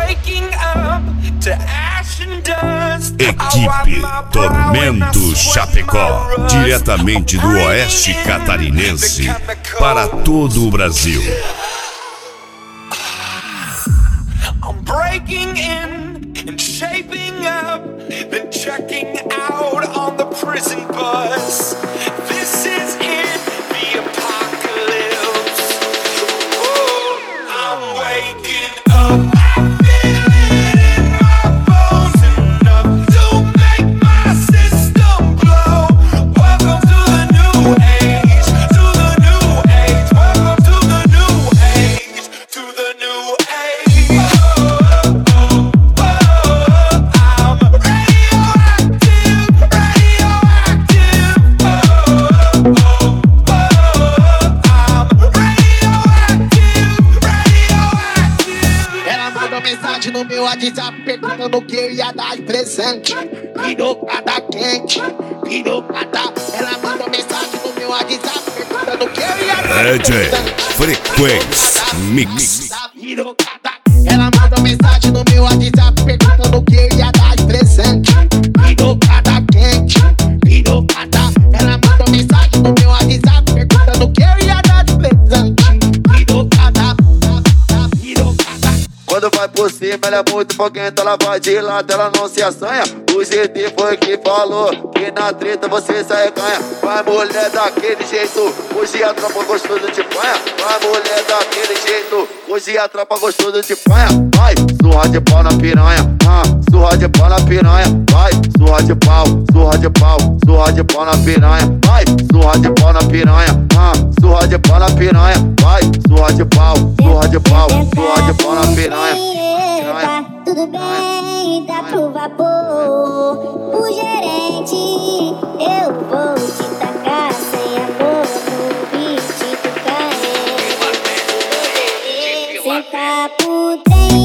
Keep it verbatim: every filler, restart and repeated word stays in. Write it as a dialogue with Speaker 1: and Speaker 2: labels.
Speaker 1: Equipe Tormento Chapecó, diretamente do Oeste Catarinense para todo o Brasil.
Speaker 2: I'm breaking in and shaping up, then checking out on the prison bus. This is it, the apocalypse. Ooh, I'm waking up.
Speaker 3: No meu WhatsApp perguntando o que eu ia dar de presente. Pirocada quente, pirocada. Ela mandou mensagem no meu WhatsApp perguntando o que eu ia dar de presente.
Speaker 1: Frequência Mix.
Speaker 3: Ela mandou mensagem no meu WhatsApp perguntando o que eu ia dar de presente. Pirocada quente, pirocada. Ela mandou mensagem no meu WhatsApp perguntando o que eu ia dar de presente. Pirocada, pirocada.
Speaker 4: Quando vai por cima, ela é muito foguenta, ela vai de lado, ela não se assanha. O G T foi que falou que na treta você sai ganha. Vai mulher daquele jeito, hoje a tropa gostosa de panha. Vai mulher daquele jeito, hoje a tropa gostosa de panha. Vai, surra de pau na piranha, ah, surra de pau na piranha. Vai, surra de pau, surra de pau, surra de pau na piranha. Vai, surra de pau na piranha, ah, surra de pau na piranha. Vai, surra de pau, surra de pau, surra de pau na piranha.
Speaker 5: Tá tudo bem, dá pro vapor. O gerente, eu vou te tacar sem amor no beat do carré. Senta pro trem.